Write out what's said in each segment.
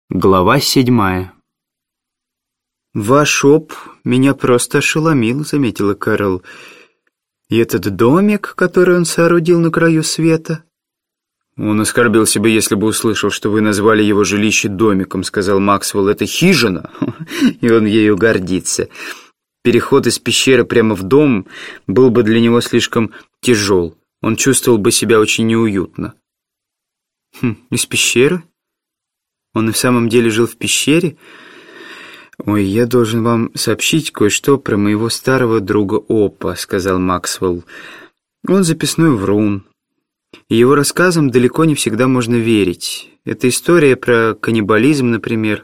Глава 7. «Ваш оп меня просто ошеломил», — заметила Кэрол. «И этот домик, который он соорудил на краю света?» «Он оскорбился бы, если бы услышал, что вы назвали его жилище домиком», — сказал Максвелл. «Это хижина, и он ею гордится. Переход из пещеры прямо в дом был бы для него слишком тяжел. Он чувствовал бы себя очень неуютно». «Из пещеры? Он и в самом деле жил в пещере? Ой, я должен вам сообщить кое-что про моего старого друга Опа», — сказал Максвелл. «Он записной врун, и его рассказам далеко не всегда можно верить. Это история про каннибализм, например.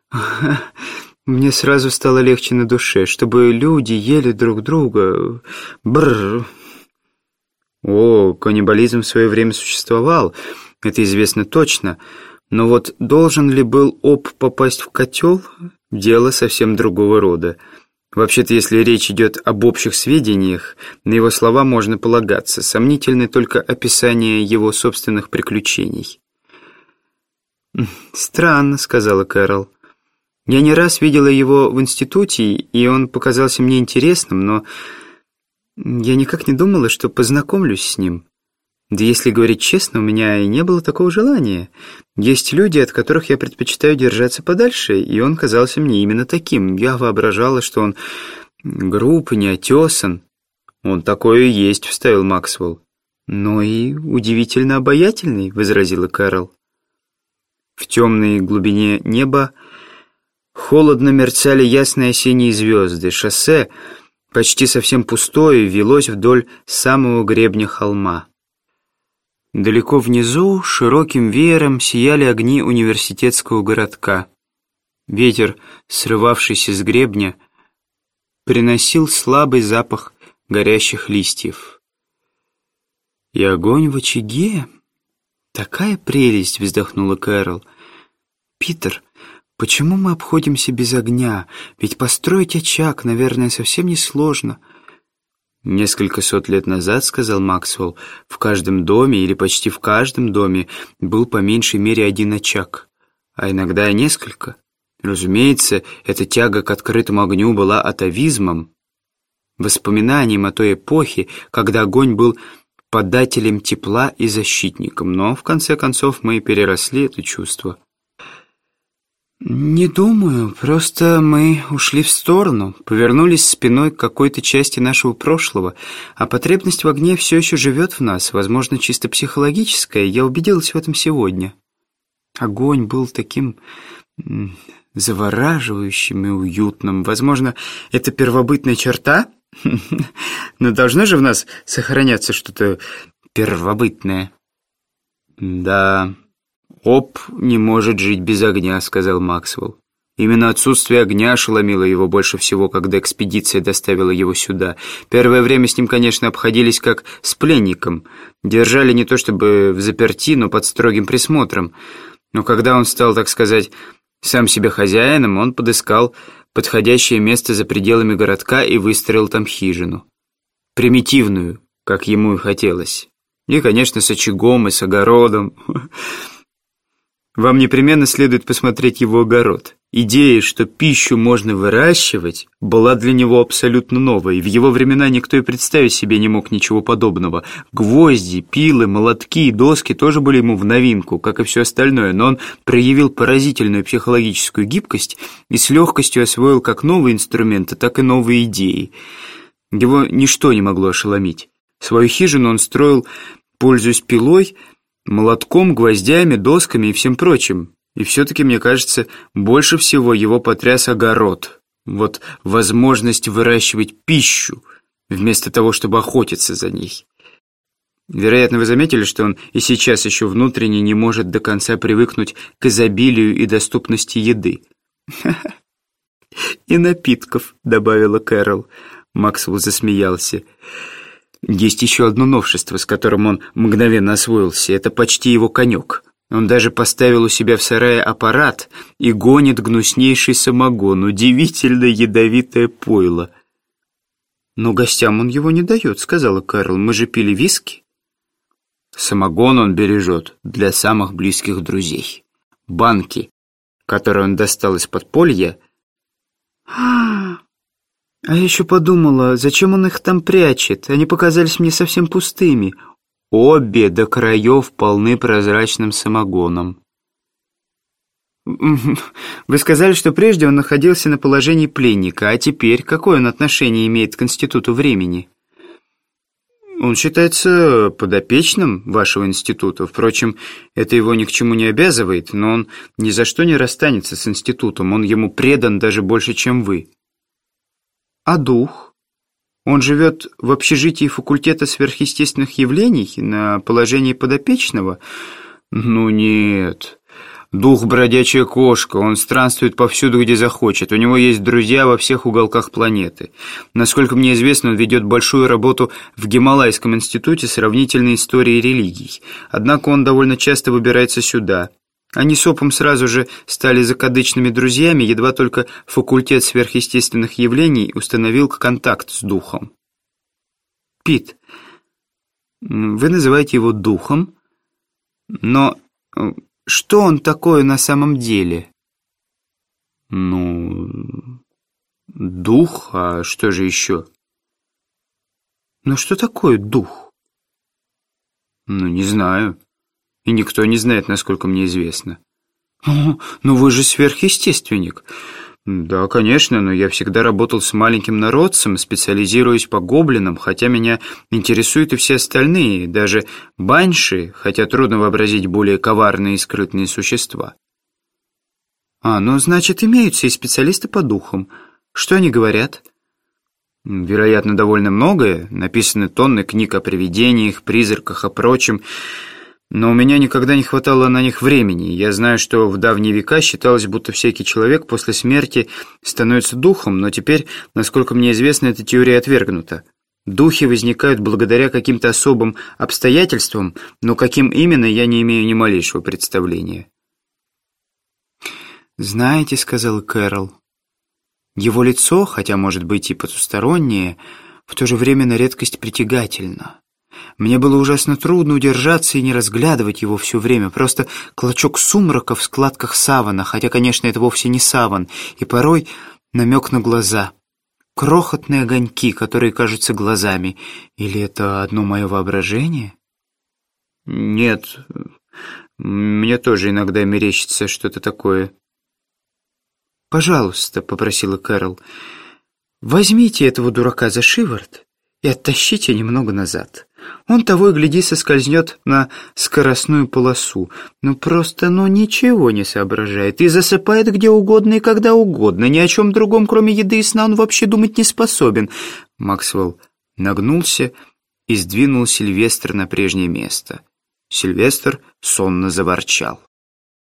Мне сразу стало легче на душе, чтобы люди ели друг друга. Бррр». «О, каннибализм в свое время существовал, это известно точно. Но вот должен ли был Оп попасть в котел? Дело совсем другого рода. Вообще-то, если речь идет об общих сведениях, на его слова можно полагаться. Сомнительны только описание его собственных приключений». «Странно», — сказала Кэрол. «Я не раз видела его в институте, и он показался мне интересным, но я никак не думала, что познакомлюсь с ним. Да если говорить честно, у меня и не было такого желания. Есть люди, от которых я предпочитаю держаться подальше, и он казался мне именно таким. Я воображала, что он груб и неотесан». «Он такой и есть», — вставил Максвелл. «Но и удивительно обаятельный», — возразила Кэрол. В темной глубине неба холодно мерцали ясные осенние звезды. Шоссе, почти совсем пустое, велось вдоль самого гребня холма. Далеко внизу широким веером сияли огни университетского городка. Ветер, срывавшийся с гребня, приносил слабый запах горящих листьев. «И огонь в очаге? Такая прелесть!» — вздохнула Кэрол. «Питер, почему мы обходимся без огня? Ведь построить очаг, наверное, совсем несложно». «Несколько сот лет назад, — сказал Максвелл, — в каждом доме или почти в каждом доме был по меньшей мере один очаг, а иногда и несколько. Разумеется, эта тяга к открытому огню была атавизмом, воспоминанием о той эпохе, когда огонь был подателем тепла и защитником, но в конце концов мы переросли это чувство». «Не думаю, просто мы ушли в сторону, повернулись спиной к какой-то части нашего прошлого, а потребность в огне все еще живет в нас, возможно, чисто психологическая, я убедилась в этом сегодня. Огонь был таким завораживающим и уютным. Возможно, это первобытная черта, но должно же в нас сохраняться что-то первобытное». «Да, Оп не может жить без огня», — сказал Максвелл. Именно отсутствие огня ошеломило его больше всего, когда экспедиция доставила его сюда. Первое время с ним, конечно, обходились как с пленником. Держали не то чтобы взаперти, но под строгим присмотром. Но когда он стал, так сказать, сам себе хозяином, он подыскал подходящее место за пределами городка и выстроил там хижину. Примитивную, как ему и хотелось. И, конечно, с очагом и с огородом. Вам непременно следует посмотреть его огород. Идея, что пищу можно выращивать, была для него абсолютно новой. В его времена никто и представить себе не мог ничего подобного. Гвозди, пилы, молотки и доски тоже были ему в новинку, как и все остальное, но он проявил поразительную психологическую гибкость и с легкостью освоил как новые инструменты, так и новые идеи. Его ничто не могло ошеломить. Свою хижину он строил, пользуясь пилой, молотком, гвоздями, досками и всем прочим. И все-таки, мне кажется, больше всего его потряс огород. Вот возможность выращивать пищу, вместо того, чтобы охотиться за ней. Вероятно, вы заметили, что он и сейчас еще внутренне не может до конца привыкнуть к изобилию и доступности еды. «И напитков», — добавила Кэрол. Максвелл засмеялся. Есть еще одно новшество, с которым он мгновенно освоился. Это почти его конек. Он даже поставил у себя в сарае аппарат и гонит гнуснейший самогон, удивительно ядовитое пойло. «Но гостям он его не дает», — сказала Кэрол. «Мы же пили виски». Самогон он бережет для самых близких друзей. Банки которое он достал из подполья. А я еще подумала, зачем он их там прячет? Они показались мне совсем пустыми. Обе до краев полны прозрачным самогоном. Вы сказали, что прежде он находился на положении пленника, а теперь какое он отношение имеет к институту времени? Он считается подопечным вашего института. Впрочем, это его ни к чему не обязывает, но он ни за что не расстанется с институтом. Он ему предан даже больше, чем вы. А дух? Он живет в общежитии факультета сверхъестественных явлений на положении подопечного? Ну нет. Дух — бродячая кошка, он странствует повсюду, где захочет. У него есть друзья во всех уголках планеты. Насколько мне известно, он ведет большую работу в Гималайском институте сравнительной истории религий. Однако он довольно часто выбирается сюда. Они с Опом сразу же стали закадычными друзьями, едва только факультет сверхъестественных явлений установил контакт с духом. Пит, вы называете его духом, но что он такое на самом деле? Ну, дух, а что же еще? Но что такое дух? Ну, не знаю. И никто не знает, насколько мне известно. Но вы же сверхъестественник. Да, конечно, но я всегда работал с маленьким народцем, специализируясь по гоблинам, хотя меня интересуют и все остальные, даже банши, хотя трудно вообразить более коварные и скрытные существа. Ну, значит, имеются и специалисты по духам. Что они говорят? Вероятно, довольно многое. Написаны тонны книг о привидениях, призраках, о прочем. Но у меня никогда не хватало на них времени. Я знаю, что в давние века считалось, будто всякий человек после смерти становится духом, но теперь, насколько мне известно, эта теория отвергнута. Духи возникают благодаря каким-то особым обстоятельствам, но каким именно, я не имею ни малейшего представления. «Знаете, — сказал Кэрол, — его лицо, хотя может быть и потустороннее, в то же время на редкость притягательно. Мне было ужасно трудно удержаться и не разглядывать его все время, просто клочок сумрака в складках савана, хотя, конечно, это вовсе не саван, и порой намек на глаза. Крохотные огоньки, которые кажутся глазами. Или это одно мое воображение?» «Нет, мне тоже иногда мерещится что-то такое». «Пожалуйста, — попросила Кэрол, — возьмите этого дурака за шиворот и оттащите немного назад. Он того и гляди соскользнет на скоростную полосу. Просто ничего не соображает и засыпает где угодно и когда угодно. Ни о чем другом, кроме еды и сна, он вообще думать не способен». Максвелл нагнулся и сдвинул Сильвестра на прежнее место. Сильвестр сонно заворчал.